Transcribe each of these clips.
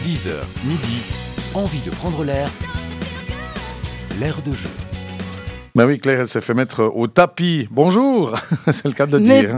10h, midi, envie de prendre l'air, l'air de jeu. Ben oui, Claire, elle s'est fait mettre au tapis. Bonjour, c'est le cas de le dire.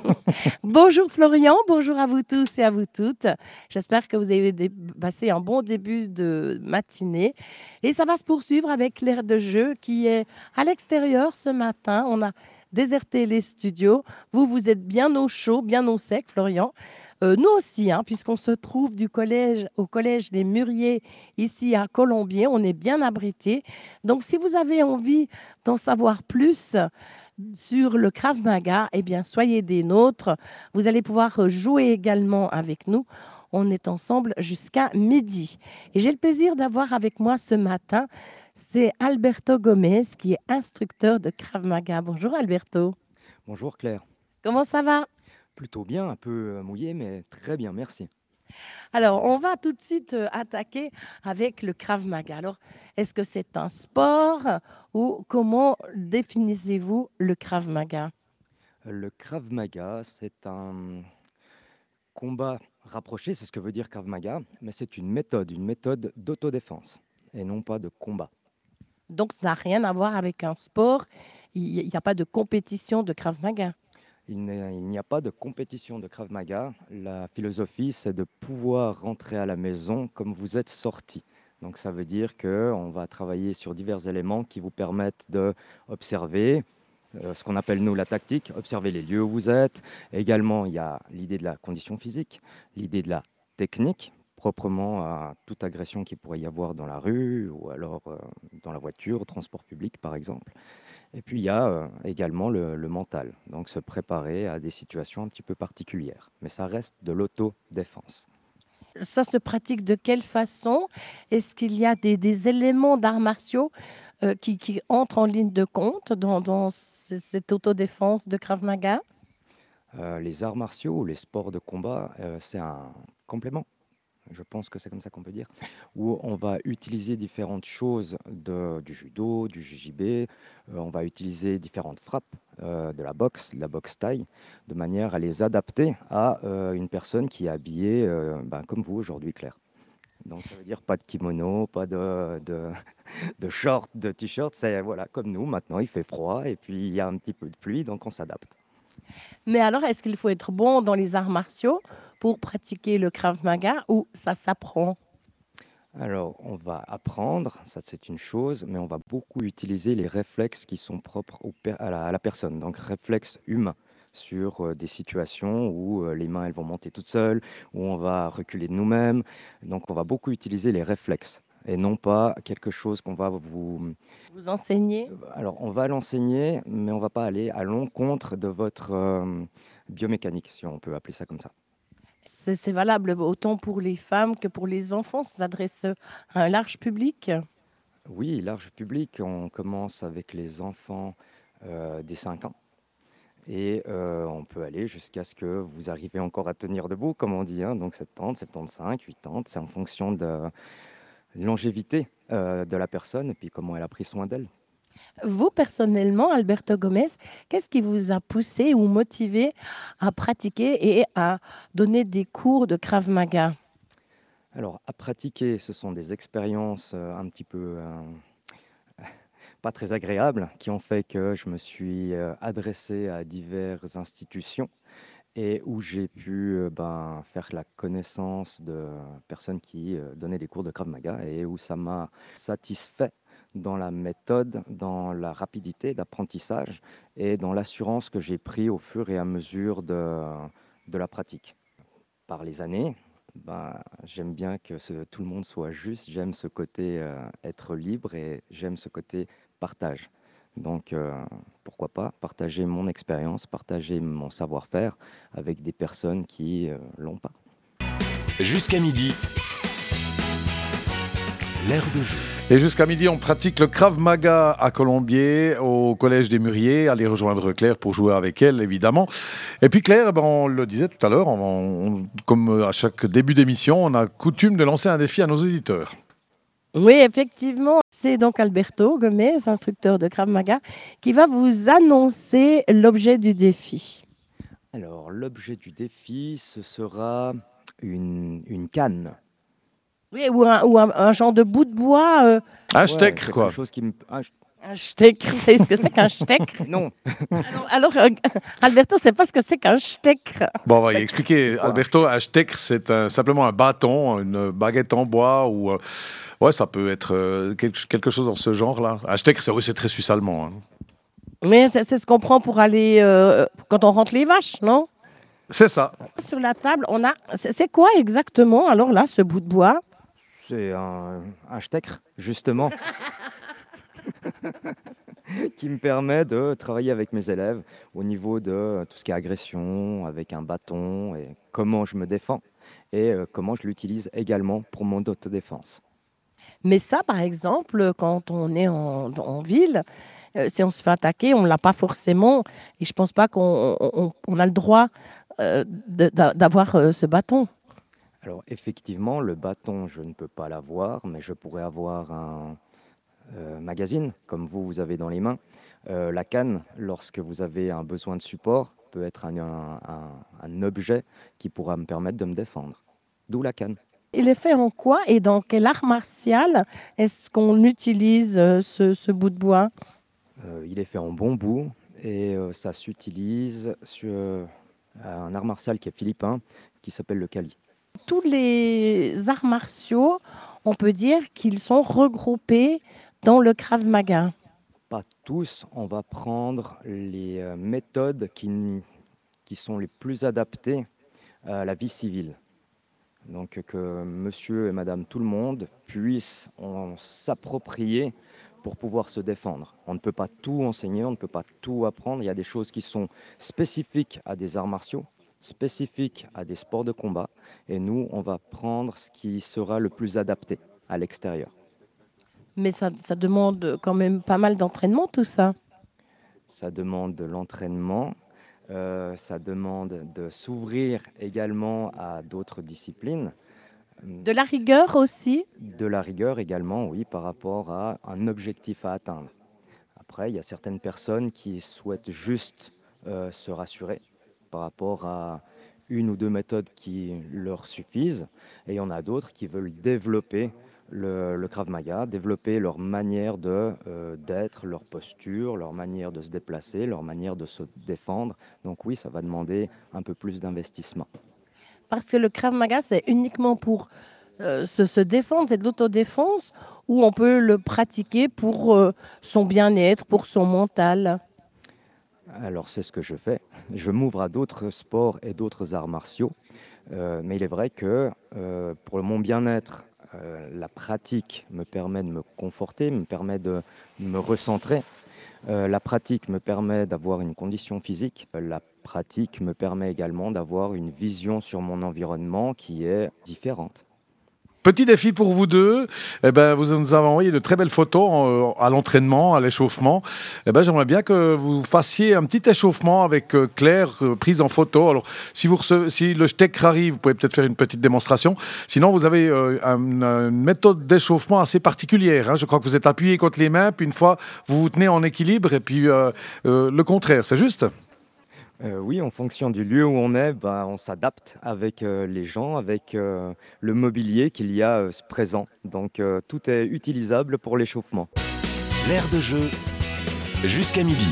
Bonjour Florian, bonjour à vous tous et à vous toutes. J'espère que vous avez passé un bon début de matinée. Et ça va se poursuivre avec l'air de jeu qui est à l'extérieur ce matin. On a déserté les studios. Vous êtes bien au chaud, bien au sec, Florian. Nous aussi, puisqu'on se trouve au collège des Mûriers, ici à Colombier. On est bien abrités. Donc, si vous avez envie d'en savoir plus sur le Krav Maga, eh bien, soyez des nôtres. Vous allez pouvoir jouer également avec nous. On est ensemble jusqu'à midi. Et j'ai le plaisir d'avoir avec moi ce matin, c'est Alberto Gomez, qui est instructeur de Krav Maga. Bonjour Alberto. Bonjour Claire. Comment ça va ? Plutôt bien, un peu mouillé, mais très bien, merci. Alors, on va tout de suite attaquer avec le Krav Maga. Alors, est-ce que c'est un sport ou comment définissez-vous le Krav Maga ? Le Krav Maga, c'est un combat rapproché, c'est ce que veut dire Krav Maga, mais c'est une méthode d'autodéfense et non pas de combat. Donc, ça n'a rien à voir avec un sport. Il n'y a pas de compétition de Krav Maga. Il n'y a pas de compétition de Krav Maga. La philosophie, c'est de pouvoir rentrer à la maison comme vous êtes sorti. Donc ça veut dire qu'on va travailler sur divers éléments qui vous permettent d'observer ce qu'on appelle nous la tactique, observer les lieux où vous êtes. Également, il y a l'idée de la condition physique, l'idée de la technique, proprement à toute agression qu'il pourrait y avoir dans la rue ou alors dans la voiture, au transport public par exemple. Et puis il y a également le mental, donc se préparer à des situations un petit peu particulières. Mais ça reste de l'autodéfense. Ça se pratique de quelle façon ? Est-ce qu'il y a des éléments d'arts martiaux qui entrent en ligne de compte dans cette autodéfense de Krav Maga ? Les arts martiaux ou les sports de combat, c'est un complément. Je pense que c'est comme ça qu'on peut dire, où on va utiliser différentes choses du judo, du JJB, on va utiliser différentes frappes de la boxe taille, de manière à les adapter à une personne qui est habillée comme vous aujourd'hui, Claire. Donc ça veut dire pas de kimono, pas de short, de t-shirt, c'est voilà, comme nous, maintenant il fait froid et puis il y a un petit peu de pluie, donc on s'adapte. Mais alors, est-ce qu'il faut être bon dans les arts martiaux pour pratiquer le Krav Maga ou ça s'apprend ? Alors, on va apprendre, ça c'est une chose, mais on va beaucoup utiliser les réflexes qui sont propres à la personne. Donc, réflexes humains sur des situations où les mains elles vont monter toutes seules, où on va reculer de nous-mêmes. Donc, on va beaucoup utiliser les réflexes et non pas quelque chose qu'on va vous enseigner. Alors, on va l'enseigner, mais on ne va pas aller à l'encontre de votre biomécanique, si on peut appeler ça comme ça. C'est valable autant pour les femmes que pour les enfants. Ça s'adresse à un large public. Oui, large public. On commence avec les enfants des 5 ans. Et on peut aller jusqu'à ce que vous arrivez encore à tenir debout, comme on dit. Donc 70, 75, 80, c'est en fonction de longévité de la personne et puis comment elle a pris soin d'elle. Vous, personnellement, Alberto Gomez, qu'est-ce qui vous a poussé ou motivé à pratiquer et à donner des cours de Krav Maga ? Alors, à pratiquer, ce sont des expériences un petit peu pas très agréables qui ont fait que je me suis adressé à diverses institutions et où j'ai pu faire la connaissance de personnes qui donnaient des cours de Krav Maga et où ça m'a satisfait dans la méthode, dans la rapidité d'apprentissage et dans l'assurance que j'ai pris au fur et à mesure de la pratique. Par les années, j'aime bien que tout le monde soit juste, j'aime ce côté être libre et j'aime ce côté partage. Donc, pourquoi pas partager mon expérience, partager mon savoir-faire avec des personnes qui l'ont pas. Jusqu'à midi, l'air de jeu. Et jusqu'à midi, on pratique le Krav Maga à Colombier, au Collège des Mûriers. Allez rejoindre Claire pour jouer avec elle, évidemment. Et puis Claire, on le disait tout à l'heure, comme à chaque début d'émission, on a coutume de lancer un défi à nos auditeurs. Oui, effectivement, c'est donc Alberto Gomez, instructeur de Krav Maga, qui va vous annoncer l'objet du défi. Alors, l'objet du défi, ce sera une canne. Oui, ou un genre de bout de bois. Un Ouais, steak, quelque quoi. chose qui me... Un steak. Vous savez ce que c'est qu'un steak? Non, Alors, Alberto ne sait pas ce que c'est qu'un steak. Bon, on va y expliquer. C'est quoi? Alberto, un steak, c'est simplement un bâton, une baguette en bois ou... ouais, ça peut être quelque chose dans ce genre-là. Un steak, oui, c'est très suisse-allemand. Hein. Mais c'est ce qu'on prend pour aller quand on rentre les vaches, non? C'est ça. Sur la table, on a. C'est quoi exactement alors là, ce bout de bois? c'est un stecker, justement, qui me permet de travailler avec mes élèves au niveau de tout ce qui est agression, avec un bâton, et comment je me défends, et comment je l'utilise également pour mon autodéfense. Mais ça, par exemple, quand on est en ville, si on se fait attaquer, on ne l'a pas forcément. Et je ne pense pas qu'on a le droit d'avoir ce bâton. Alors effectivement, le bâton, je ne peux pas l'avoir, mais je pourrais avoir un magazine, comme vous avez dans les mains. La canne, lorsque vous avez un besoin de support, peut être un objet qui pourra me permettre de me défendre. D'où la canne. Il est fait en quoi et dans quel art martial est-ce qu'on utilise ce bout de bois? Il est fait en bambou et ça s'utilise sur un art martial qui est philippin, qui s'appelle le Kali. Tous les arts martiaux, on peut dire qu'ils sont regroupés dans le Krav Maga. Pas tous, on va prendre les méthodes qui sont les plus adaptées à la vie civile. Donc que monsieur et madame tout le monde puissent s'approprier pour pouvoir se défendre. On ne peut pas tout enseigner, on ne peut pas tout apprendre. Il y a des choses qui sont spécifiques à des arts martiaux, spécifiques à des sports de combat. Et nous, on va prendre ce qui sera le plus adapté à l'extérieur. Mais ça demande quand même pas mal d'entraînement, tout ça. Ça demande de l'entraînement, ça demande de s'ouvrir également à d'autres disciplines. De la rigueur aussi. De la rigueur également, oui, par rapport à un objectif à atteindre. Après, il y a certaines personnes qui souhaitent juste se rassurer par rapport à une ou deux méthodes qui leur suffisent. Et il y en a d'autres qui veulent développer le Krav Maga, développer leur manière d'être, leur posture, leur manière de se déplacer, leur manière de se défendre. Donc oui, ça va demander un peu plus d'investissement. Parce que le Krav Maga, c'est uniquement pour se défendre, c'est de l'autodéfense, ou on peut le pratiquer pour son bien-être, pour son mental. Alors c'est ce que je fais. Je m'ouvre à d'autres sports et d'autres arts martiaux. Mais il est vrai que pour mon bien-être, la pratique me permet de me conforter, me permet de me recentrer. La pratique me permet d'avoir une condition physique. La pratique me permet également d'avoir une vision sur mon environnement qui est différente. Petit défi pour vous deux. Eh ben, vous nous avez envoyé de très belles photos à l'entraînement, à l'échauffement. Eh ben, j'aimerais bien que vous fassiez un petit échauffement avec Claire, prise en photo. Alors, si le steak arrive, vous pouvez peut-être faire une petite démonstration. Sinon, vous avez une méthode d'échauffement assez particulière. Hein. Je crois que vous êtes appuyé contre les mains, puis une fois, vous vous tenez en équilibre, et puis le contraire. C'est juste ? Oui, en fonction du lieu où on est, on s'adapte avec les gens, avec le mobilier qu'il y a présent. Donc tout est utilisable pour l'échauffement. L'air de jeu, jusqu'à midi,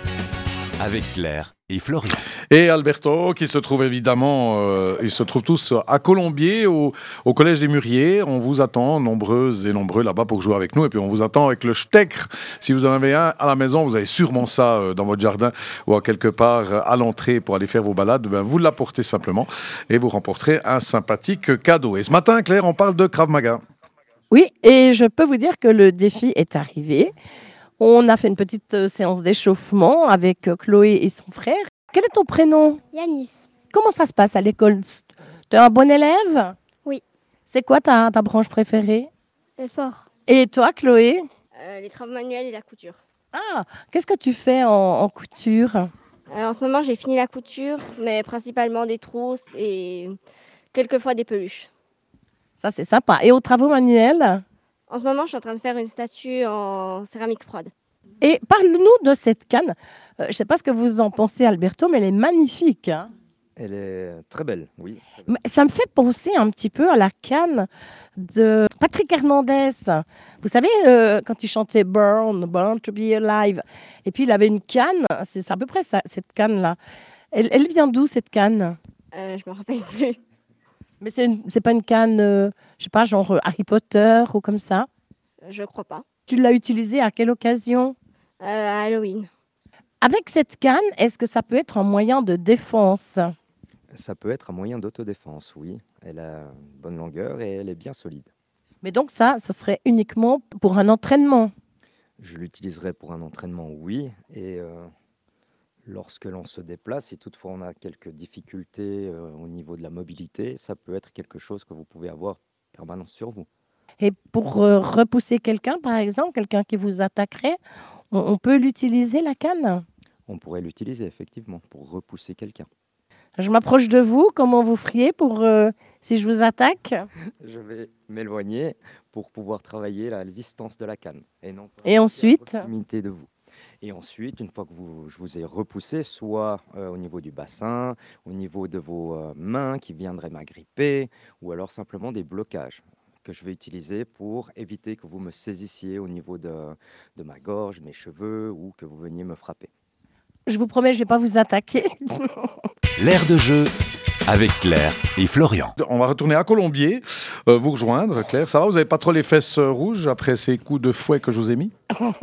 avec Claire et Florian. Et Alberto, qui se trouve évidemment, ils se trouvent tous à Colombier, au Collège des Mûriers. On vous attend nombreuses et nombreux là-bas pour jouer avec nous. Et puis on vous attend avec le stecker. Si vous en avez un à la maison, vous avez sûrement ça dans votre jardin ou à quelque part à l'entrée pour aller faire vos balades. Vous l'apportez simplement et vous remporterez un sympathique cadeau. Et ce matin, Claire, on parle de Krav Maga. Oui, et je peux vous dire que le défi est arrivé. On a fait une petite séance d'échauffement avec Chloé et son frère. Quel est ton prénom? Yanis. Comment ça se passe à l'école? Tu es un bon élève? Oui. C'est quoi ta branche préférée? Le sport. Et toi, Chloé? Les travaux manuels et la couture. Ah, qu'est-ce que tu fais en couture? En ce moment, j'ai fini la couture, mais principalement des trousses et quelquefois des peluches. Ça, c'est sympa. Et aux travaux manuels? En ce moment, je suis en train de faire une statue en céramique froide. Et parle-nous de cette canne. Je ne sais pas ce que vous en pensez, Alberto, mais elle est magnifique. Hein. Elle est très belle, oui. Très belle. Mais ça me fait penser un petit peu à la canne de Patrick Hernandez. Vous savez, quand il chantait Born to be Alive, et puis il avait une canne, c'est à peu près ça, cette canne-là. Elle vient d'où cette canne? Je me rappelle plus. Mais c'est pas une canne, je sais pas, genre Harry Potter ou comme ça. Je crois pas. Tu l'as utilisée à quelle occasion? À Halloween. Avec cette canne, est-ce que ça peut être un moyen de défense? Ça peut être un moyen d'autodéfense, oui. Elle a une bonne longueur et elle est bien solide. Mais donc ça serait uniquement pour un entraînement. Je l'utiliserai pour un entraînement, oui. Et lorsque l'on se déplace, si toutefois on a quelques difficultés au niveau de la mobilité, ça peut être quelque chose que vous pouvez avoir permanent sur vous. Et pour repousser quelqu'un, par exemple, quelqu'un qui vous attaquerait, on peut l'utiliser, la canne? On pourrait l'utiliser effectivement pour repousser quelqu'un. Je m'approche de vous, comment vous feriez pour si je vous attaque? Je vais m'éloigner pour pouvoir travailler la distance de la canne et non pas Et ensuite? à proximité de vous. Et ensuite, une fois que je vous ai repoussé, soit au niveau du bassin, au niveau de vos mains qui viendraient m'agripper, ou alors simplement des blocages que je vais utiliser pour éviter que vous me saisissiez au niveau de ma gorge, mes cheveux, ou que vous veniez me frapper. Je vous promets, je ne vais pas vous attaquer. L'air de jeu avec Claire et Florian. On va retourner à Colombier, vous rejoindre. Claire, ça va? Vous n'avez pas trop les fesses rouges après ces coups de fouet que je vous ai mis?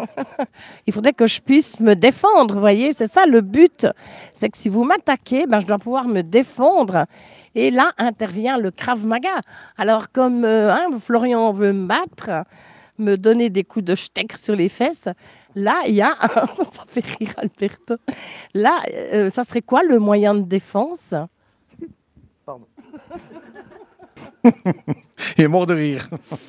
Il faudrait que je puisse me défendre, vous voyez, c'est ça le but. C'est que si vous m'attaquez, ben, je dois pouvoir me défendre. Et là intervient le Krav Maga. Alors comme Florian veut me battre, me donner des coups de steak sur les fesses, là il y a, ça fait rire Alberto, là ça serait quoi le moyen de défense? Pardon. Il est mort de rire.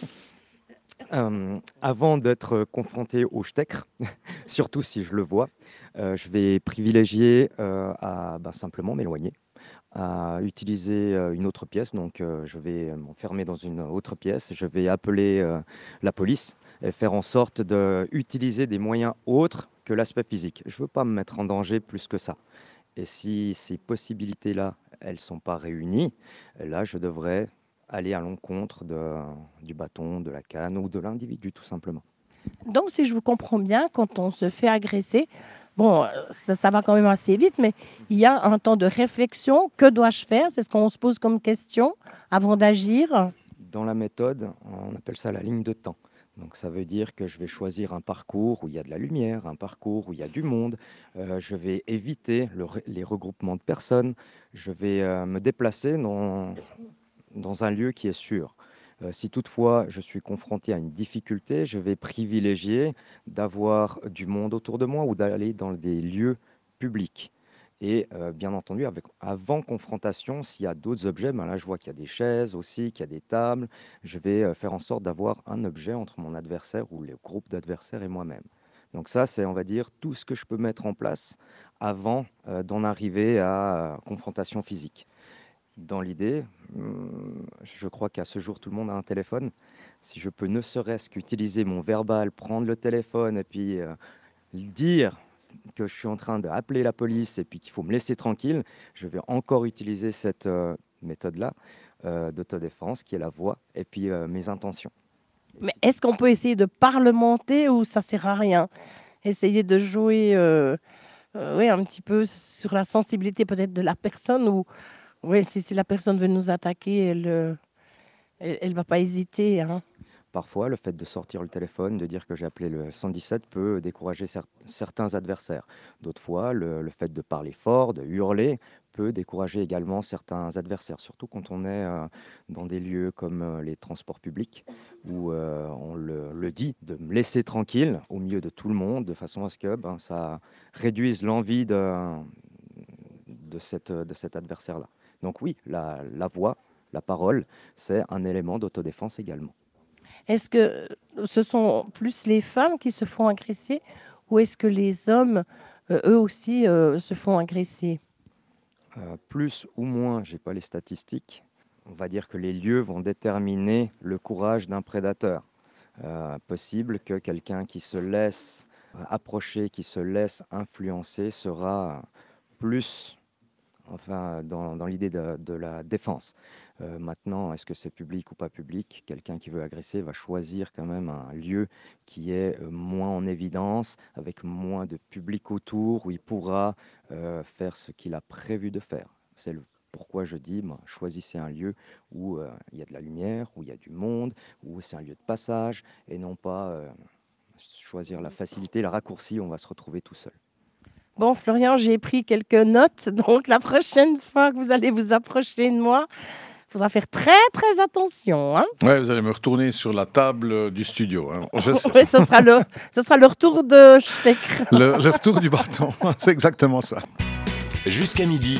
Avant d'être confronté au steak, surtout si je le vois, je vais privilégier à simplement m'éloigner, à utiliser une autre pièce. Donc, je vais m'enfermer dans une autre pièce. Je vais appeler la police et faire en sorte d'utiliser des moyens autres que l'aspect physique. Je ne veux pas me mettre en danger plus que ça. Et si ces possibilités-là, elles ne sont pas réunies, là, je devrais aller à l'encontre du bâton, de la canne ou de l'individu, tout simplement. Donc si je vous comprends bien, quand on se fait agresser, bon, ça va quand même assez vite, mais il y a un temps de réflexion. Que dois-je faire? C'est ce qu'on se pose comme question avant d'agir. Dans la méthode, on appelle ça la ligne de temps. Donc ça veut dire que je vais choisir un parcours où il y a de la lumière, un parcours où il y a du monde. Je vais éviter les regroupements de personnes. Je vais me déplacer dans un lieu qui est sûr. Si toutefois je suis confronté à une difficulté, je vais privilégier d'avoir du monde autour de moi ou d'aller dans des lieux publics. Et bien entendu, avant confrontation, s'il y a d'autres objets, là je vois qu'il y a des chaises aussi, qu'il y a des tables, je vais faire en sorte d'avoir un objet entre mon adversaire ou le groupe d'adversaires et moi-même. Donc ça, c'est, on va dire, tout ce que je peux mettre en place avant d'en arriver à confrontation physique. Dans l'idée, je crois qu'à ce jour, tout le monde a un téléphone. Si je peux ne serait-ce qu'utiliser mon verbal, prendre le téléphone et puis dire que je suis en train d'appeler la police et puis qu'il faut me laisser tranquille, je vais encore utiliser cette méthode-là d'autodéfense qui est la voix et puis mes intentions. Mais est-ce qu'on peut essayer de parlementer ou ça sert à rien? Essayer de jouer oui, un petit peu sur la sensibilité peut-être de la personne ou oui, si la personne veut nous attaquer, elle va pas hésiter, hein. Parfois, le fait de sortir le téléphone, de dire que j'ai appelé le 117 peut décourager certains adversaires. D'autres fois, le fait de parler fort, de hurler, peut décourager également certains adversaires, surtout quand on est dans des lieux comme les transports publics, où on le dit de me laisser tranquille au milieu de tout le monde, de façon à ce que ça réduise l'envie de cet adversaire-là. Donc oui, la voix, la parole, c'est un élément d'autodéfense également. Est-ce que ce sont plus les femmes qui se font agresser ou est-ce que les hommes, eux aussi, se font agresser? Plus ou moins, je n'ai pas les statistiques. On va dire que les lieux vont déterminer le courage d'un prédateur. Possible que quelqu'un qui se laisse approcher, qui se laisse influencer, sera plus enfin dans l'idée de la défense. Maintenant, est-ce que c'est public ou pas public? Quelqu'un qui veut agresser va choisir quand même un lieu qui est moins en évidence, avec moins de public autour, où il pourra faire ce qu'il a prévu de faire. C'est pourquoi je dis, choisissez un lieu où il y a de la lumière, où il y a du monde, où c'est un lieu de passage, et non pas choisir la facilité, le raccourci, on va se retrouver tout seul. Bon, Florian, j'ai pris quelques notes. Donc, la prochaine fois que vous allez vous approcher de moi, il faudra faire très, très attention. Hein. Ouais, vous allez me retourner sur la table du studio. Hein. Je sais Oui, ce sera le retour de Steck. le retour du bâton, c'est exactement ça. Jusqu'à midi,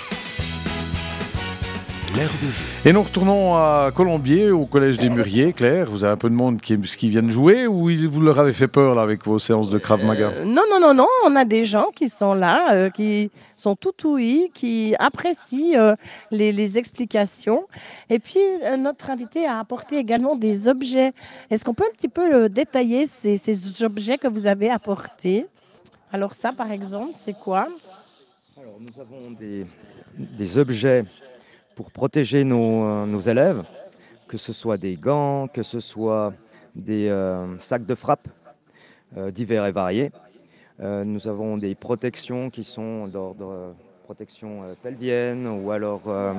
l'air de jeu. Et nous retournons à Colombier, au Collège des Mûriers. Claire, vous avez un peu de monde qui viennent jouer ou vous leur avez fait peur là, avec vos séances de Krav Maga? Non, on a des gens qui sont là, qui sont tout ouïs, qui apprécient les explications. Et puis, notre invité a apporté également des objets. Est-ce qu'on peut un petit peu détailler ces objets que vous avez apportés? Alors ça, par exemple, c'est quoi? Alors, nous avons des objets pour protéger nos élèves, que ce soit des gants, que ce soit des sacs de frappe divers et variés. Nous avons des protections qui sont d'ordre protection pelvienne ou alors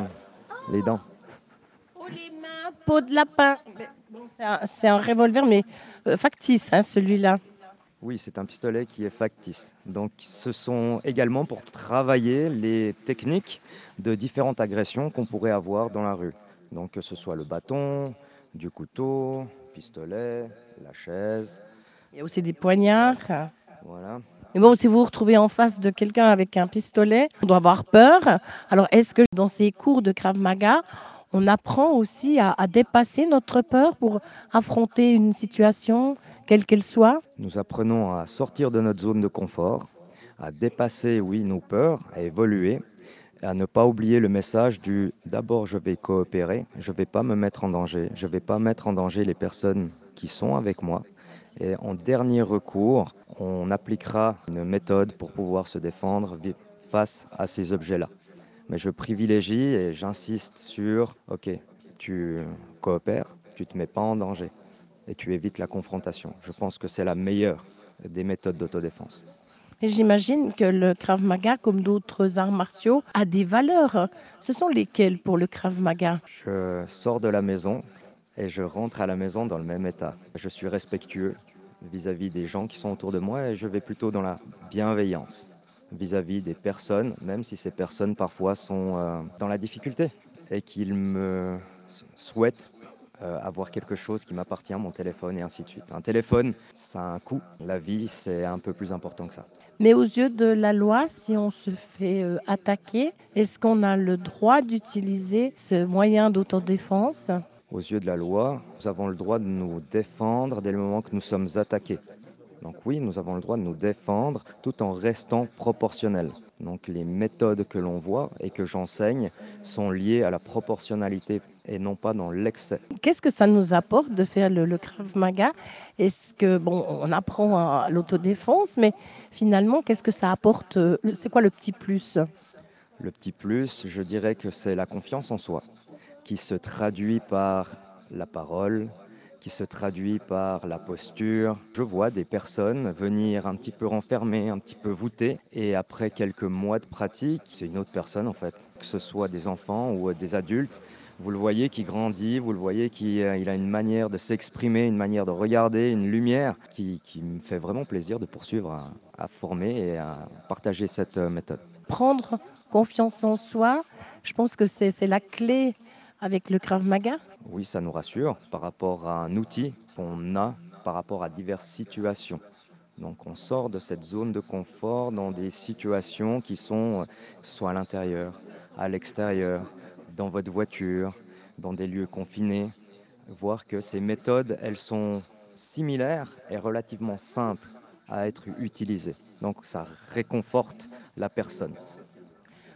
les dents. Pour les mains, peau de lapin. Bon, c'est un revolver, mais factice, hein, celui-là. Oui, c'est un pistolet qui est factice. Donc, ce sont également pour travailler les techniques de différentes agressions qu'on pourrait avoir dans la rue. Donc, que ce soit le bâton, du couteau, pistolet, la chaise. Il y a aussi des poignards. Voilà. Mais bon, si vous vous retrouvez en face de quelqu'un avec un pistolet, on doit avoir peur. Alors, est-ce que dans ces cours de Krav Maga, on apprend aussi à dépasser notre peur pour affronter une situation, quelle qu'elle soit? Nous apprenons à sortir de notre zone de confort, à dépasser, oui, nos peurs, à évoluer, et à ne pas oublier le message du d'abord je vais coopérer, je ne vais pas me mettre en danger, je ne vais pas mettre en danger les personnes qui sont avec moi. Et en dernier recours, on appliquera une méthode pour pouvoir se défendre face à ces objets-là. Mais je privilégie et j'insiste sur, ok, tu coopères, tu ne te mets pas en danger et tu évites la confrontation. Je pense que c'est la meilleure des méthodes d'autodéfense. Et j'imagine que le Krav Maga, comme d'autres arts martiaux, a des valeurs. Ce sont lesquelles pour le Krav Maga? Je sors de la maison et je rentre à la maison dans le même état. Je suis respectueux vis-à-vis des gens qui sont autour de moi et je vais plutôt dans la bienveillance vis-à-vis des personnes, même si ces personnes parfois sont dans la difficulté et qu'ils me souhaitent avoir quelque chose qui m'appartient, mon téléphone et ainsi de suite. Un téléphone, ça a un coût. La vie, c'est un peu plus important que ça. Mais aux yeux de la loi, si on se fait attaquer, est-ce qu'on a le droit d'utiliser ce moyen d'autodéfense? Aux yeux de la loi, nous avons le droit de nous défendre dès le moment que nous sommes attaqués. Donc oui, nous avons le droit de nous défendre tout en restant proportionnels. Donc les méthodes que l'on voit et que j'enseigne sont liées à la proportionnalité et non pas dans l'excès. Qu'est-ce que ça nous apporte de faire le Krav Maga? Est-ce que, bon, on apprend à l'autodéfense, mais finalement, qu'est-ce que ça apporte? C'est quoi le petit plus? Le petit plus, je dirais que c'est la confiance en soi, qui se traduit par la parole, qui se traduit par la posture. Je vois des personnes venir un petit peu renfermées, un petit peu voûtées, et après quelques mois de pratique, c'est une autre personne en fait. Que ce soit des enfants ou des adultes, vous le voyez qui grandit, vous le voyez qui il a une manière de s'exprimer, une manière de regarder, une lumière qui me fait vraiment plaisir de poursuivre à former et à partager cette méthode. Prendre confiance en soi, je pense que c'est la clé avec le Krav Maga. Oui, ça nous rassure par rapport à un outil qu'on a par rapport à diverses situations. Donc on sort de cette zone de confort dans des situations qui sont, que ce soit à l'intérieur, à l'extérieur, dans votre voiture, dans des lieux confinés. Voir que ces méthodes, elles sont similaires et relativement simples à être utilisées. Donc ça réconforte la personne.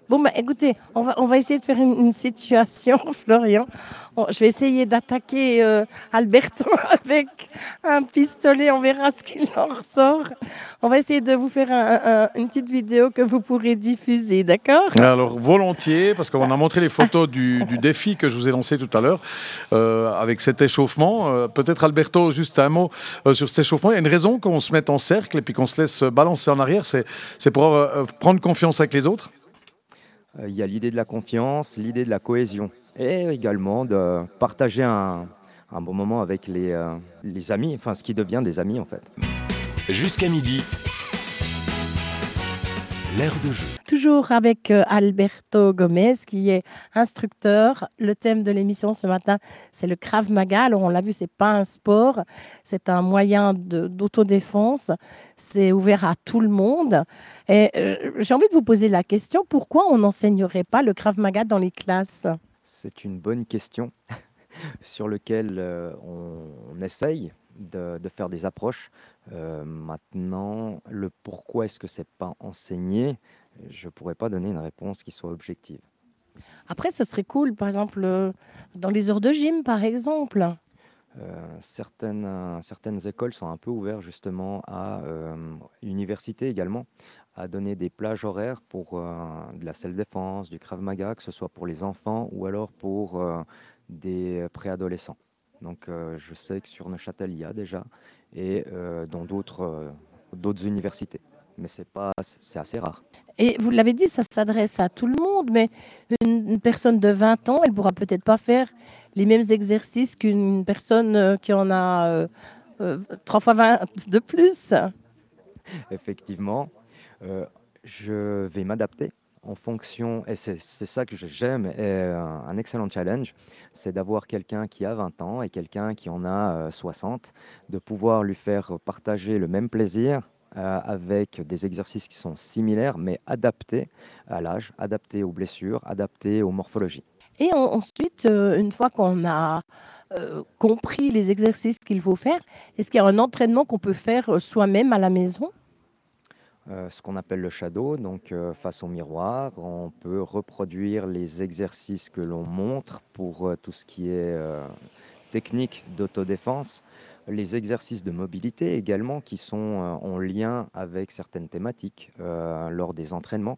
Bon, bah, écoutez, on va essayer de faire une situation, Florian. Je vais essayer d'attaquer Alberto avec un pistolet. On verra ce qu'il en ressort. On va essayer de vous faire une petite vidéo que vous pourrez diffuser, d'accord? Alors, volontiers, parce qu'on a montré les photos du défi que je vous ai lancé tout à l'heure, avec cet échauffement. Peut-être, Alberto, juste un mot sur cet échauffement. Il y a une raison qu'on se mette en cercle et puis qu'on se laisse balancer en arrière. C'est pour prendre confiance avec les autres? Il y a l'idée de la confiance, l'idée de la cohésion et également de partager un bon moment avec les amis, enfin ce qui devient des amis en fait. Jusqu'à midi, l'air de jeu. Toujours avec Alberto Gomez, qui est instructeur. Le thème de l'émission ce matin, c'est le Krav Maga. Alors, on l'a vu, c'est pas un sport, c'est un moyen d'autodéfense. C'est ouvert à tout le monde. Et j'ai envie de vous poser la question, pourquoi on n'enseignerait pas le Krav Maga dans les classes? C'est une bonne question sur laquelle on essaye de faire des approches. Maintenant, le pourquoi est-ce que c'est pas enseigné, je pourrais pas donner une réponse qui soit objective. Après, ce serait cool, par exemple, dans les heures de gym, par exemple. Certaines écoles sont un peu ouvertes justement à l'université également, à donner des plages horaires pour de la self-défense, du Krav Maga, que ce soit pour les enfants ou alors pour des préadolescents. Donc je sais que sur Neuchâtel, il y a déjà, et dans d'autres universités. Mais c'est assez rare. Et vous l'avez dit, ça s'adresse à tout le monde, mais une personne de 20 ans, elle ne pourra peut-être pas faire les mêmes exercices qu'une personne qui en a 3 fois 20 de plus. Effectivement, je vais m'adapter en fonction, et c'est ça que j'aime, et un excellent challenge, c'est d'avoir quelqu'un qui a 20 ans et quelqu'un qui en a 60, de pouvoir lui faire partager le même plaisir avec des exercices qui sont similaires, mais adaptés à l'âge, adaptés aux blessures, adaptés aux morphologies. Et ensuite, une fois qu'on a compris les exercices qu'il faut faire, est-ce qu'il y a un entraînement qu'on peut faire soi-même à la maison? Ce qu'on appelle le shadow, donc face au miroir, on peut reproduire les exercices que l'on montre pour tout ce qui est technique d'autodéfense, les exercices de mobilité également qui sont en lien avec certaines thématiques lors des entraînements.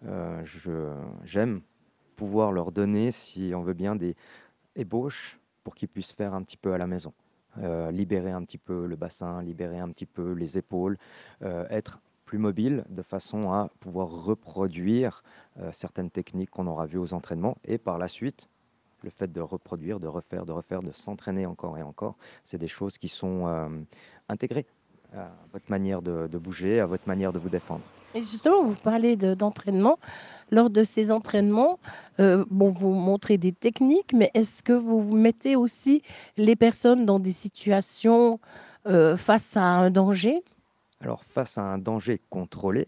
J'aime pouvoir leur donner, si on veut bien, des ébauches pour qu'ils puissent faire un petit peu à la maison. Libérer un petit peu le bassin, libérer un petit peu les épaules, être plus mobile de façon à pouvoir reproduire certaines techniques qu'on aura vues aux entraînements. Et par la suite, le fait de reproduire, de refaire, de s'entraîner encore et encore, c'est des choses qui sont intégrées à votre manière de bouger, à votre manière de vous défendre. Et justement, vous parlez d'entraînement. Lors de ces entraînements, bon, vous montrez des techniques, mais est-ce que vous mettez aussi les personnes dans des situations face à un danger? Alors, face à un danger contrôlé,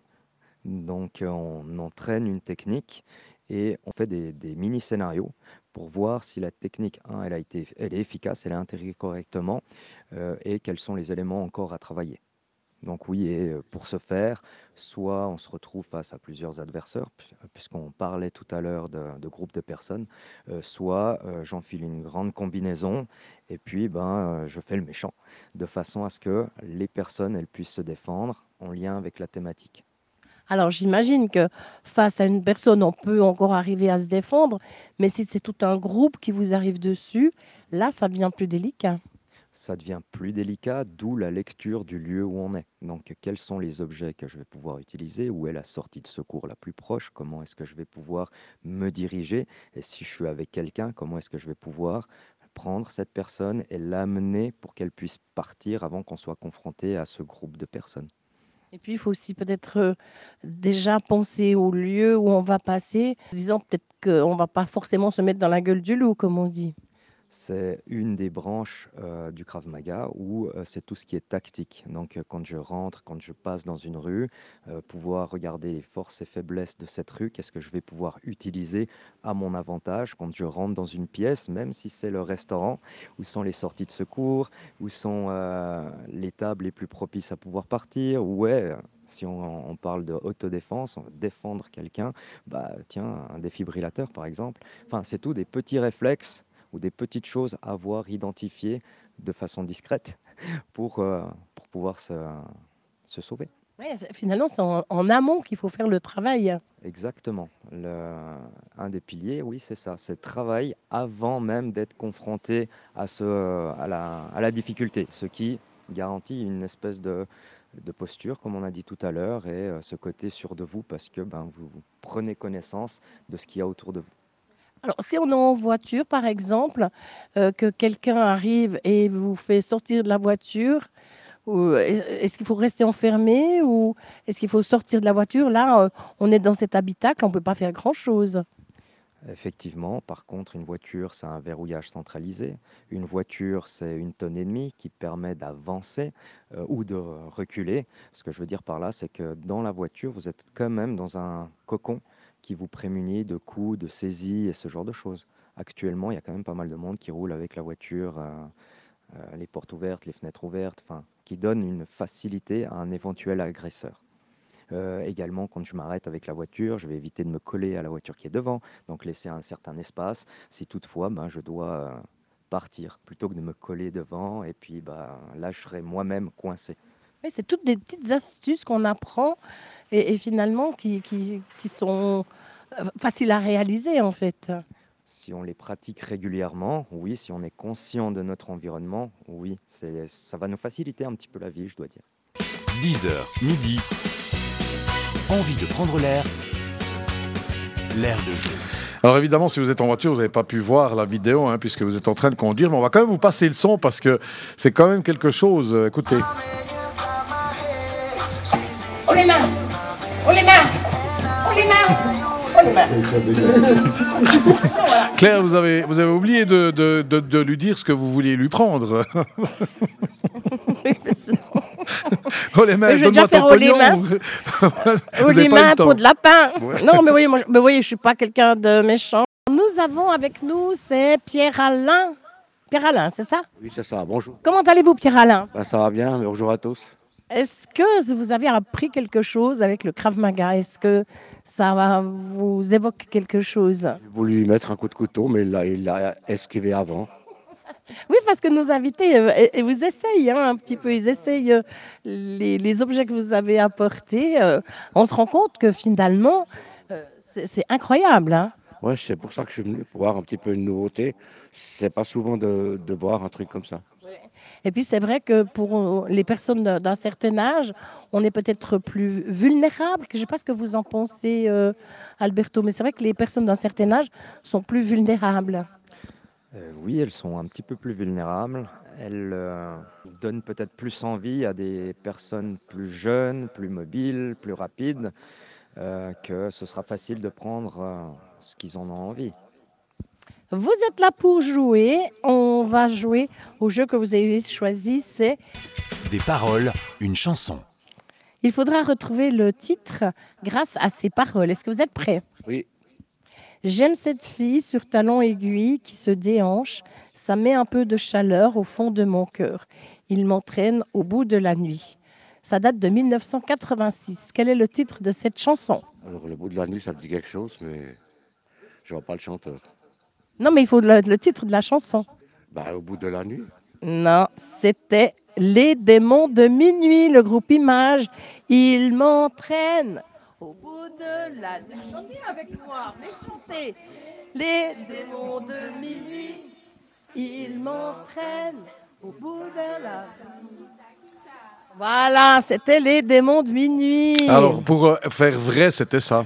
donc on entraîne une technique et on fait des mini-scénarios pour voir si la technique, elle est efficace, elle est intégrée correctement et quels sont les éléments encore à travailler. Donc oui, et pour ce faire, soit on se retrouve face à plusieurs adversaires, puisqu'on parlait tout à l'heure de groupes de personnes, soit j'enfile une grande combinaison et puis je fais le méchant, de façon à ce que les personnes elles puissent se défendre en lien avec la thématique. Alors, j'imagine que face à une personne, on peut encore arriver à se défendre, mais si c'est tout un groupe qui vous arrive dessus, là, ça devient plus délicat. Ça devient plus délicat, d'où la lecture du lieu où on est. Donc, quels sont les objets que je vais pouvoir utiliser? Où est la sortie de secours la plus proche? Comment est-ce que je vais pouvoir me diriger? Et si je suis avec quelqu'un, comment est-ce que je vais pouvoir prendre cette personne et l'amener pour qu'elle puisse partir avant qu'on soit confronté à ce groupe de personnes? Et puis, il faut aussi peut-être déjà penser au lieu où on va passer, disant peut-être qu'on ne va pas forcément se mettre dans la gueule du loup, comme on dit. C'est une des branches du Krav Maga où c'est tout ce qui est tactique. Donc quand je rentre, quand je passe dans une rue, pouvoir regarder les forces et faiblesses de cette rue, qu'est-ce que je vais pouvoir utiliser à mon avantage quand je rentre dans une pièce, même si c'est le restaurant, où sont les sorties de secours, où sont les tables les plus propices à pouvoir partir, où est Si on parle de autodéfense, défendre quelqu'un, tiens, un défibrillateur par exemple. Enfin, c'est tout des petits réflexes ou des petites choses à voir identifiées de façon discrète pour pouvoir se sauver. Ouais, finalement, c'est en amont qu'il faut faire le travail. Exactement. Un des piliers, oui, c'est ça. C'est le travail avant même d'être confronté à la difficulté, ce qui garantit une espèce de posture, comme on a dit tout à l'heure, et ce côté sûr de vous, parce que vous prenez connaissance de ce qu'il y a autour de vous. Alors, si on est en voiture, par exemple, que quelqu'un arrive et vous fait sortir de la voiture, est-ce qu'il faut rester enfermé ou est-ce qu'il faut sortir de la voiture? Là, on est dans cet habitacle, on ne peut pas faire grand-chose. Effectivement, par contre, une voiture, c'est un verrouillage centralisé. Une voiture, c'est 1,5 tonnes qui permet d'avancer ou de reculer. Ce que je veux dire par là, c'est que dans la voiture, vous êtes quand même dans un cocon qui vous prémunit de coups, de saisies et ce genre de choses. Actuellement, il y a quand même pas mal de monde qui roule avec la voiture, les portes ouvertes, les fenêtres ouvertes, qui donne une facilité à un éventuel agresseur. Également, quand je m'arrête avec la voiture, je vais éviter de me coller à la voiture qui est devant, donc laisser un certain espace. Si toutefois, je dois partir, plutôt que de me coller devant, et puis là, je serai moi-même coincé. Oui, c'est toutes des petites astuces qu'on apprend et finalement qui sont faciles à réaliser, en fait. Si on les pratique régulièrement, oui. Si on est conscient de notre environnement, oui. Ça va nous faciliter un petit peu la vie, je dois dire. 10h, midi. Envie de prendre l'air. L'air de jeu. Alors évidemment, si vous êtes en voiture, vous n'avez pas pu voir la vidéo puisque vous êtes en train de conduire, mais on va quand même vous passer le son parce que c'est quand même quelque chose. Écoutez. Oh les mains! Oh les mains! Oh les mains! Claire, vous avez oublié de lui dire ce que vous vouliez lui prendre. Oh les mains, je vais déjà faire oh les mains. Oh les mains, peau de lapin. Ouais. Non, mais voyez, je ne suis pas quelqu'un de méchant. Nous avons avec nous, c'est Pierre-Alain. Pierre-Alain, c'est ça? Oui, c'est ça. Bonjour. Comment allez-vous, Pierre-Alain? Ça va bien, bonjour à tous. Est-ce que vous avez appris quelque chose avec le Krav Maga? Est-ce que ça vous évoque quelque chose? J'ai voulu lui mettre un coup de couteau, mais il l'a esquivé avant. Oui, parce que nos invités vous essayent un petit peu, ils essayent les objets que vous avez apportés. On se rend compte que finalement, c'est incroyable. Hein. Ouais, c'est pour ça que je suis venu, pour voir un petit peu une nouveauté. C'est pas souvent de voir un truc comme ça. Et puis c'est vrai que pour les personnes d'un certain âge, on est peut-être plus vulnérable. Je ne sais pas ce que vous en pensez, Alberto, mais c'est vrai que les personnes d'un certain âge sont plus vulnérables. Oui, elles sont un petit peu plus vulnérables. Elles donnent peut-être plus envie à des personnes plus jeunes, plus mobiles, plus rapides, que ce sera facile de prendre ce qu'ils en ont envie. Vous êtes là pour jouer. On va jouer au jeu que vous avez choisi, c'est... Des paroles, une chanson. Il faudra retrouver le titre grâce à ces paroles. Est-ce que vous êtes prêts? Oui. J'aime cette fille sur talons aiguilles qui se déhanche. Ça met un peu de chaleur au fond de mon cœur. Il m'entraîne au bout de la nuit. Ça date de 1986. Quel est le titre de cette chanson? Alors, le bout de la nuit, ça me dit quelque chose, mais je ne vois pas le chanteur. Non, mais il faut le titre de la chanson. Au bout de la nuit. Non, c'était Les démons de minuit, le groupe Image. Il m'entraîne au bout de la nuit. Chantez avec moi, venez chanter. Les démons de minuit, il m'entraîne au bout de la nuit. Voilà, c'était Les démons de minuit. Alors, pour faire vrai, c'était ça.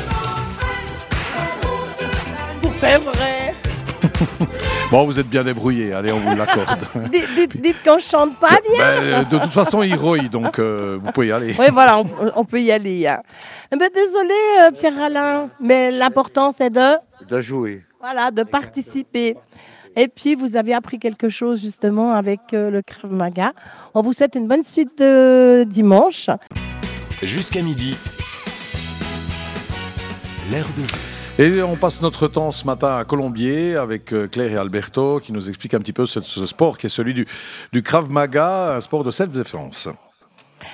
Pour faire vrai. Bon, vous êtes bien débrouillés, allez, on vous l'accorde. Dites qu'on chante pas bien. De toute façon, il rouille, donc vous pouvez y aller. Oui, voilà, on peut y aller. Hein. Désolé, Pierre-Alain, mais l'important, c'est De jouer. Voilà, de participer. Et puis, vous avez appris quelque chose, justement, avec le Krav Maga. On vous souhaite une bonne suite de dimanche. Jusqu'à midi. L'air de jeu. Et on passe notre temps ce matin à Colombier avec Claire et Alberto qui nous expliquent un petit peu ce sport qui est celui du Krav Maga, un sport de self-défense.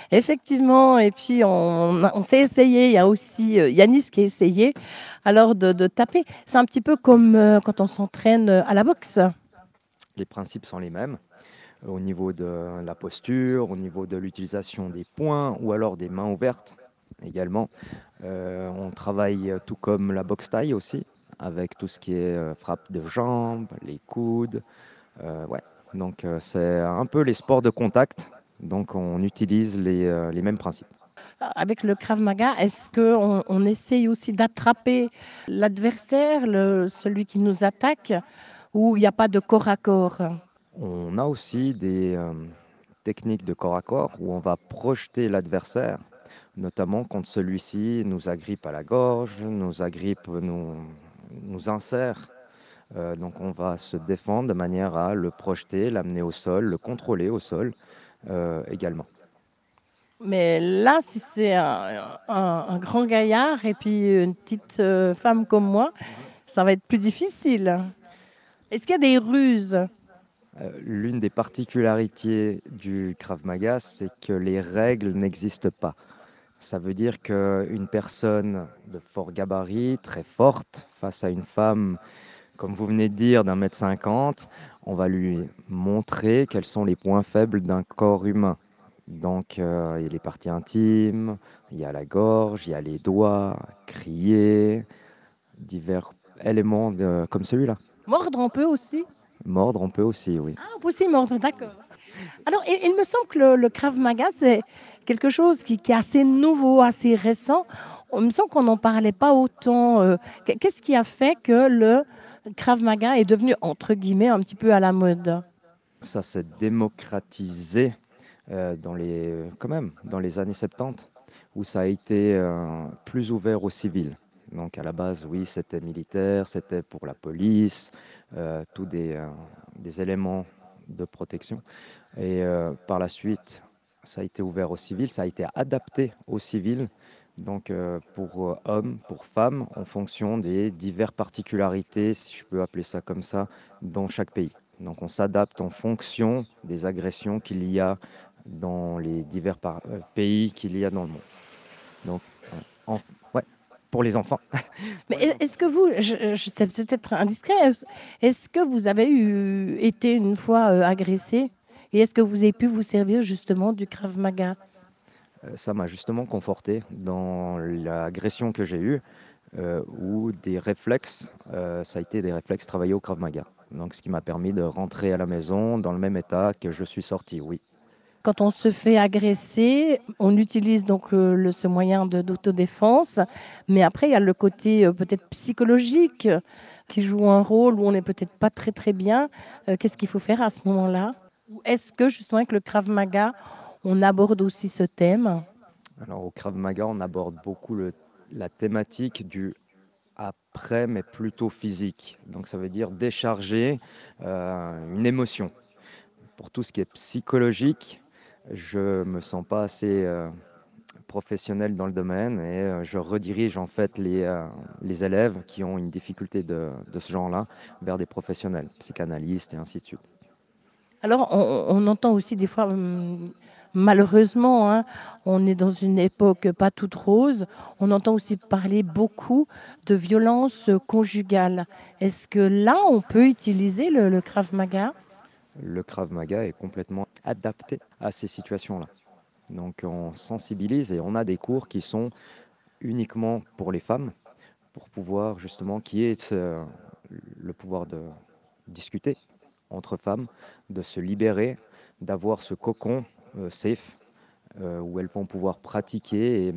Effectivement, et puis on s'est essayé. Il y a aussi Yanis qui a essayé alors de taper. C'est un petit peu comme quand on s'entraîne à la boxe. Les principes sont les mêmes au niveau de la posture, au niveau de l'utilisation des poings ou alors des mains ouvertes également. On travaille tout comme la boxe thaï aussi, avec tout ce qui est frappe de jambes, les coudes. Ouais. Donc c'est un peu les sports de contact. Donc on utilise les mêmes principes. Avec le Krav Maga, est-ce qu'on essaye aussi d'attraper l'adversaire, celui qui nous attaque, ou il n'y a pas de corps à corps? On a aussi des techniques de corps à corps où on va projeter l'adversaire, notamment quand celui-ci nous agrippe à la gorge, nous agrippe, nous insère. Donc on va se défendre de manière à le projeter, l'amener au sol, le contrôler au sol également. Mais là, si c'est un grand gaillard et puis une petite femme comme moi, ça va être plus difficile. Est-ce qu'il y a des ruses? L'une des particularités du Krav Maga, c'est que les règles n'existent pas. Ça veut dire qu'une personne de fort gabarit, très forte, face à une femme, comme vous venez de dire, d'1,50 m, on va lui montrer quels sont les points faibles d'un corps humain. Donc, il y a les parties intimes, il y a la gorge, il y a les doigts, crier, divers éléments comme celui-là. Mordre, on peut aussi? Mordre, on peut aussi, oui. Ah, on peut aussi mordre, d'accord. Alors, il me semble que le Krav Maga, c'est quelque chose qui est assez nouveau, assez récent. Il me semble qu'on n'en parlait pas autant. Qu'est-ce qui a fait que le Krav Maga est devenu, entre guillemets, un petit peu à la mode? Ça s'est démocratisé quand même, dans les années 70, où ça a été plus ouvert aux civils. Donc à la base, oui, c'était militaire, c'était pour la police, tous des éléments de protection. Et par la suite, ça a été ouvert aux civils, ça a été adapté aux civils, donc pour hommes, pour femmes, en fonction des diverses particularités, si je peux appeler ça comme ça, dans chaque pays. Donc on s'adapte en fonction des agressions qu'il y a dans les divers pays qu'il y a dans le monde. Donc, ouais, pour les enfants. Mais est-ce que vous, c'est peut-être indiscret, est-ce que vous avez été une fois agressé? Et est-ce que vous avez pu vous servir justement du Krav Maga? Ça m'a justement conforté dans l'agression que j'ai eue, ou des réflexes, ça a été des réflexes travaillés au Krav Maga. Donc, ce qui m'a permis de rentrer à la maison dans le même état que je suis sorti, oui. Quand on se fait agresser, on utilise donc ce moyen d'autodéfense, mais après il y a le côté peut-être psychologique qui joue un rôle où on n'est peut-être pas très très bien. Qu'est-ce qu'il faut faire à ce moment-là? Ou est-ce que justement avec le Krav Maga, on aborde aussi ce thème? Alors au Krav Maga, on aborde beaucoup la thématique du après, mais plutôt physique. Donc ça veut dire décharger une émotion. Pour tout ce qui est psychologique, je me sens pas assez professionnel dans le domaine et je redirige en fait les élèves qui ont une difficulté de ce genre-là vers des professionnels, psychanalystes et ainsi de suite. Alors on entend aussi des fois, malheureusement, hein, on est dans une époque pas toute rose, on entend aussi parler beaucoup de violences conjugales. Est-ce que là, on peut utiliser le Krav Maga? Le Krav Maga est complètement adapté à ces situations-là. Donc on sensibilise et on a des cours qui sont uniquement pour les femmes, pour pouvoir justement qu'il y ait le pouvoir de discuter entre femmes, de se libérer, d'avoir ce cocon safe où elles vont pouvoir pratiquer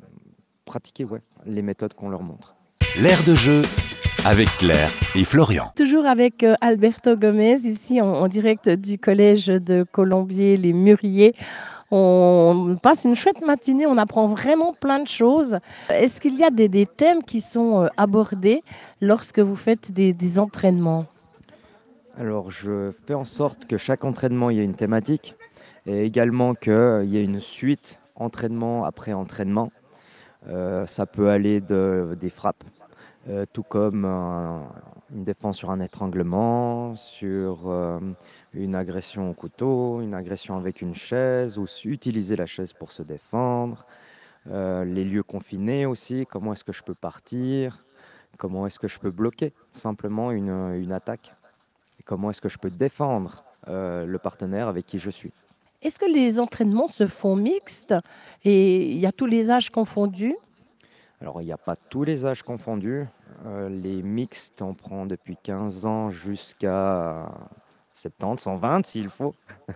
les méthodes qu'on leur montre. L'air de jeu avec Claire et Florian. Toujours avec Alberto Gomez, ici en direct du collège de Colombier, les Mûriers. On passe une chouette matinée, on apprend vraiment plein de choses. Est-ce qu'il y a des thèmes qui sont abordés lorsque vous faites des entraînements? Alors, je fais en sorte que chaque entraînement, il y ait une thématique et également qu'il y ait une suite entraînement après entraînement. Ça peut aller des frappes, tout comme une défense sur un étranglement, sur une agression au couteau, une agression avec une chaise, ou utiliser la chaise pour se défendre. Les lieux confinés aussi, comment est-ce que je peux partir, comment est-ce que je peux bloquer simplement une attaque, et comment est-ce que je peux défendre le partenaire avec qui je suis. Est-ce que les entraînements se font mixtes et il y a tous les âges confondus? Alors, il n'y a pas tous les âges confondus. Les mixtes, on prend depuis 15 ans jusqu'à 70, 120 s'il faut.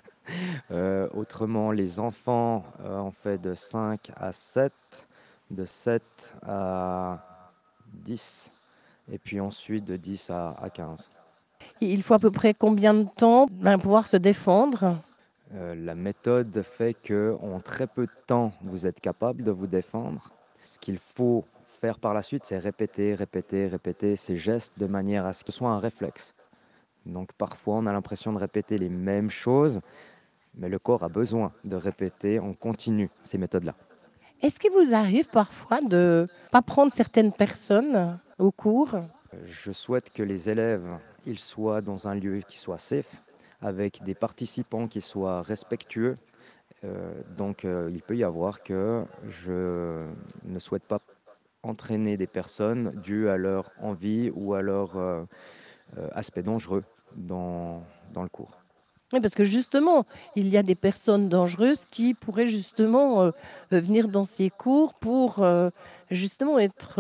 Autrement, les enfants, on fait de 5 à 7, de 7 à 10, et puis ensuite de 10 à 15. Il faut à peu près combien de temps pour pouvoir se défendre? La méthode fait qu'en très peu de temps, vous êtes capable de vous défendre. Ce qu'il faut faire par la suite, c'est répéter ces gestes de manière à ce que ce soit un réflexe. Donc parfois, on a l'impression de répéter les mêmes choses, mais le corps a besoin de répéter en continu ces méthodes-là. Est-ce qu'il vous arrive parfois de ne pas prendre certaines personnes au cours? Je souhaite que les élèves ils soient dans un lieu qui soit safe, avec des participants qui soient respectueux. Donc il peut y avoir que je ne souhaite pas entraîner des personnes dues à leur envie ou à leur aspect dangereux dans le cours. Oui, parce que justement, il y a des personnes dangereuses qui pourraient justement venir dans ces cours pour justement être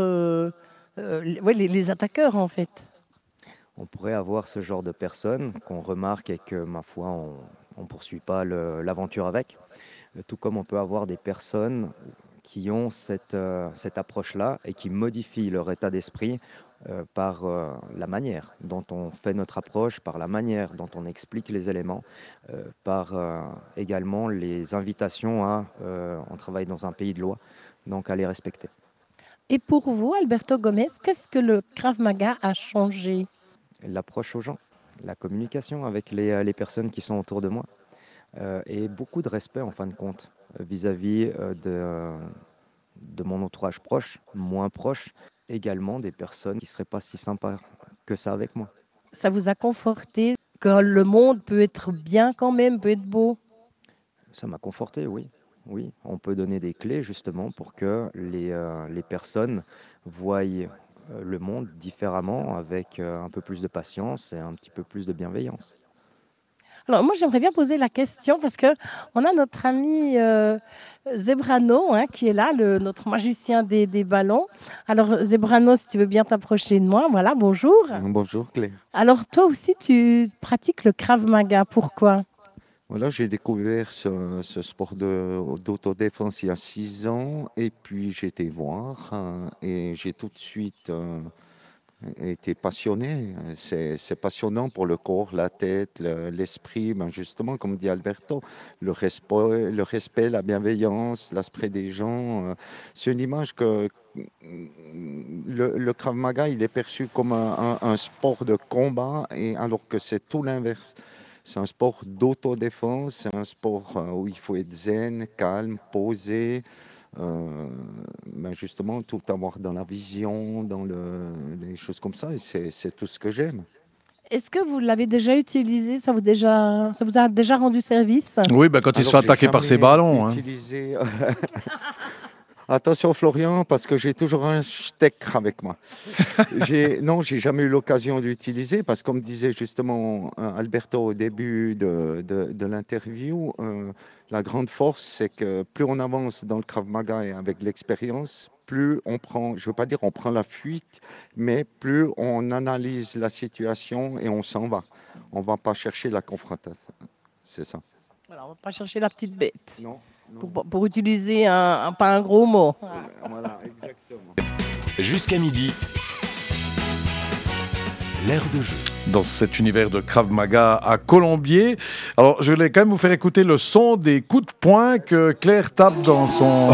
les attaqueurs en fait. On pourrait avoir ce genre de personnes qu'on remarque et que, ma foi, on ne poursuit pas l'aventure avec. Tout comme on peut avoir des personnes qui ont cette approche-là et qui modifient leur état d'esprit par la manière dont on fait notre approche, par la manière dont on explique les éléments, par également les invitations à on travaille dans un pays de loi, donc à les respecter. Et pour vous, Alberto Gomez, qu'est-ce que le Krav Maga a changé? L'approche aux gens, la communication avec les personnes qui sont autour de moi et beaucoup de respect en fin de compte vis-à-vis de mon entourage proche, moins proche, également des personnes qui ne seraient pas si sympas que ça avec moi. Ça vous a conforté que le monde peut être bien quand même, peut être beau? Ça m'a conforté, oui. Oui, on peut donner des clés justement pour que les personnes voient le monde différemment, avec un peu plus de patience et un petit peu plus de bienveillance. Alors moi, j'aimerais bien poser la question parce qu'on a notre ami Zebrano qui est là, notre magicien des ballons. Alors Zebrano, si tu veux bien t'approcher de moi, voilà, bonjour. Bonjour Claire. Alors toi aussi, tu pratiques le Krav Maga, pourquoi? Voilà, j'ai découvert ce sport d'autodéfense il y a 6 ans et puis j'ai été voir et j'ai tout de suite été passionné. C'est passionnant pour le corps, la tête, l'esprit. Ben justement, comme dit Alberto, le respect, la bienveillance, l'aspect des gens. C'est une image que le Krav Maga, il est perçu comme un sport de combat, et alors que c'est tout l'inverse. C'est un sport d'autodéfense, c'est un sport où il faut être zen, calme, posé, ben justement tout avoir dans la vision, dans les choses comme ça, et c'est tout ce que j'aime. Est-ce que vous l'avez déjà utilisé? Ça vous a déjà rendu service? Oui, ben quand il se fait attaquer par ses ballons. Utilisé, Attention Florian, parce que j'ai toujours un steak avec moi. Non, j'ai jamais eu l'occasion d'utiliser, parce que comme disait justement Alberto au début de l'interview, la grande force, c'est que plus on avance dans le Krav Maga et avec l'expérience, plus on prend, je veux pas dire on prend la fuite, mais plus on analyse la situation et on s'en va. On va pas chercher la confrontation. C'est ça. Voilà, on ne va pas chercher la petite bête. Non. Pour utiliser pas un gros mot. Voilà, exactement. Jusqu'à midi, l'air de jeu. Dans cet univers de Krav Maga à Colombier. Alors, je vais quand même vous faire écouter le son des coups de poing que Claire tape dans son...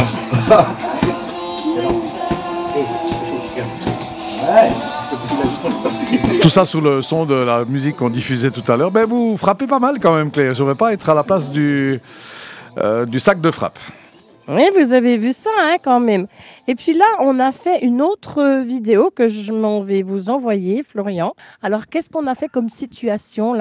Tout ça sous le son de la musique qu'on diffusait tout à l'heure. Ben, vous frappez pas mal quand même, Claire. Je ne vais pas être à la place du sac de frappe. Oui, vous avez vu ça quand même. Et puis là, on a fait une autre vidéo que je m'en vais vous envoyer, Florian. Alors, qu'est-ce qu'on a fait comme situation là?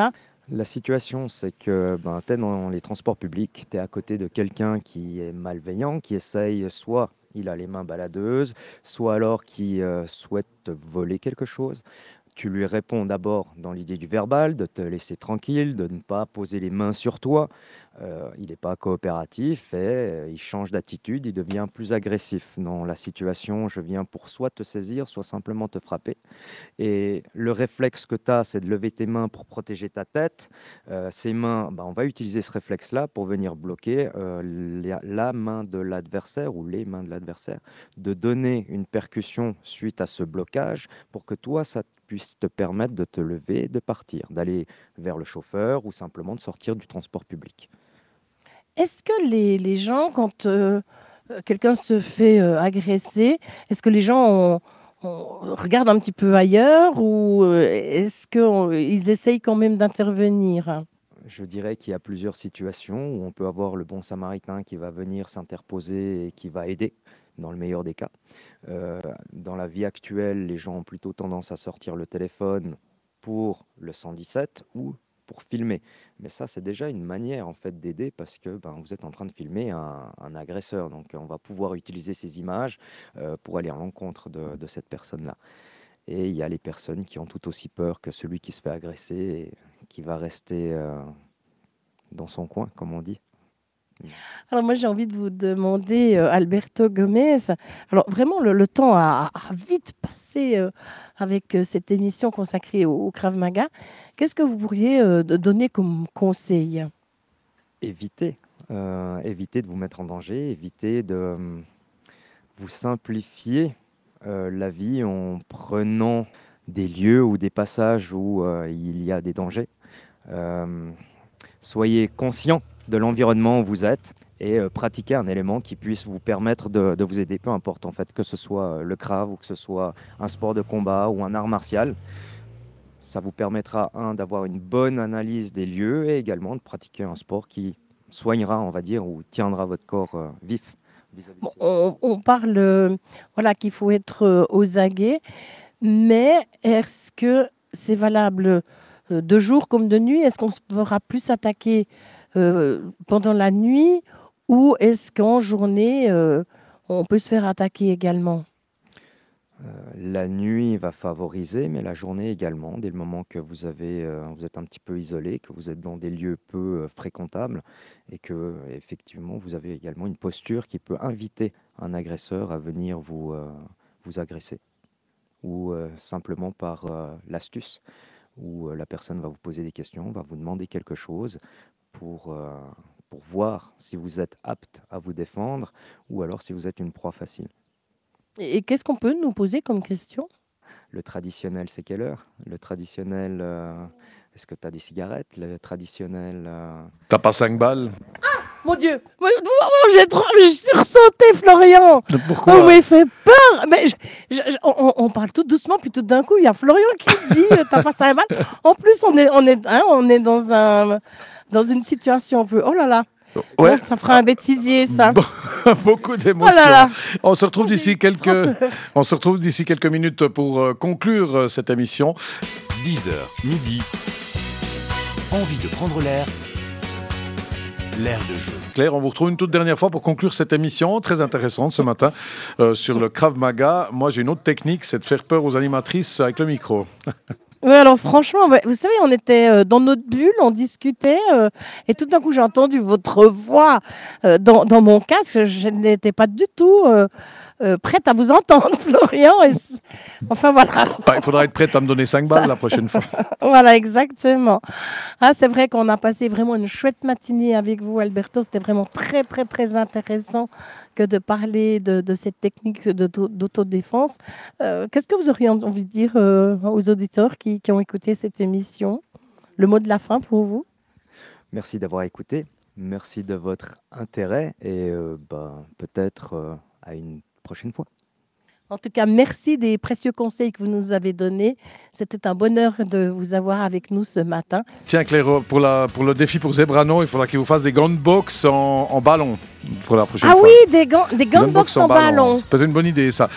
La situation, c'est que tu es dans les transports publics, tu es à côté de quelqu'un qui est malveillant, qui essaye, soit il a les mains baladeuses, soit alors qui souhaite te voler quelque chose. Tu lui réponds d'abord dans l'idée du verbal, de te laisser tranquille, de ne pas poser les mains sur toi. Il n'est pas coopératif et il change d'attitude, il devient plus agressif. Dans la situation, je viens pour soit te saisir, soit simplement te frapper. Et le réflexe que tu as, c'est de lever tes mains pour protéger ta tête. Ces mains, on va utiliser ce réflexe-là pour venir bloquer la main de l'adversaire ou les mains de l'adversaire, de donner une percussion suite à ce blocage pour que toi, ça puisse te permettre de te lever, de partir, d'aller vers le chauffeur ou simplement de sortir du transport public. Est-ce que les gens, quand quelqu'un se fait agresser, est-ce que les gens regardent un petit peu ailleurs ou est-ce qu'ils essayent quand même d'intervenir? Je dirais qu'il y a plusieurs situations où on peut avoir le bon samaritain qui va venir s'interposer et qui va aider, dans le meilleur des cas. Dans la vie actuelle, les gens ont plutôt tendance à sortir le téléphone pour le 117 ou pour filmer. Mais ça, c'est déjà une manière en fait d'aider parce que vous êtes en train de filmer un agresseur. Donc, on va pouvoir utiliser ces images pour aller à l'encontre de cette personne-là. Et il y a les personnes qui ont tout aussi peur que celui qui se fait agresser et qui va rester dans son coin, comme on dit. Alors moi, j'ai envie de vous demander, Alberto Gomez, alors vraiment, le temps a vite passé avec cette émission consacrée au Krav Maga. Qu'est-ce que vous pourriez donner comme conseil? Évitez de vous mettre en danger, évitez de vous simplifier la vie en prenant des lieux ou des passages où il y a des dangers. Soyez conscient de l'environnement où vous êtes et pratiquez un élément qui puisse vous permettre de vous aider, peu importe en fait, que ce soit le Krav ou que ce soit un sport de combat ou un art martial. Ça vous permettra, d'avoir une bonne analyse des lieux et également de pratiquer un sport qui soignera, on va dire, ou tiendra votre corps vif. Bon, on parle qu'il faut être aux aguets, mais est-ce que c'est valable de jour comme de nuit? Est-ce qu'on se fera plus attaquer pendant la nuit ou est-ce qu'en journée, on peut se faire attaquer également? La nuit va favoriser, mais la journée également, dès le moment que vous êtes un petit peu isolé, que vous êtes dans des lieux peu fréquentables et que effectivement vous avez également une posture qui peut inviter un agresseur à venir vous agresser ou simplement par l'astuce où la personne va vous poser des questions, va vous demander quelque chose pour voir si vous êtes apte à vous défendre ou alors si vous êtes une proie facile. Et qu'est-ce qu'on peut nous poser comme question? Le traditionnel, c'est quelle heure? Le traditionnel, est-ce que tu as des cigarettes? Le traditionnel... T'as pas 5 balles? Mon Dieu, j'ai sursauté, Florian. Pourquoi? Oh, mais fait peur. Mais on parle tout doucement, puis tout d'un coup, il y a Florian qui dit t'as pas 5 balles. En plus, on est dans une situation un peu... Oh là là. Ouais. Donc, ça fera un bêtisier, ça. Beaucoup d'émotions. Oh là là. On se retrouve d'ici quelques minutes pour conclure cette émission. 10h, midi. Envie de prendre l'air. L'air de jeu. Claire, on vous retrouve une toute dernière fois pour conclure cette émission très intéressante ce matin sur le Krav Maga. Moi, j'ai une autre technique, c'est de faire peur aux animatrices avec le micro. Oui, alors franchement, vous savez, on était dans notre bulle, on discutait, et tout d'un coup, j'ai entendu votre voix dans mon casque. Je n'étais pas du tout prête à vous entendre, Florian. Enfin, voilà. Il faudra être prête à me donner 5 balles la prochaine fois. Voilà, exactement. C'est vrai qu'on a passé vraiment une chouette matinée avec vous, Alberto. C'était vraiment très, très, très intéressant que de parler de cette technique d'autodéfense. Qu'est-ce que vous auriez envie de dire aux auditeurs qui ont écouté cette émission? Le mot de la fin pour vous? Merci d'avoir écouté. Merci de votre intérêt et peut-être à une prochaine fois. En tout cas, merci des précieux conseils que vous nous avez donnés. C'était un bonheur de vous avoir avec nous ce matin. Tiens, Claire, pour le défi pour Zebrano, il faudra qu'il vous fasse des gants box en ballon pour la prochaine fois. Ah oui, des gants box en ballon. C'est peut-être une bonne idée, ça.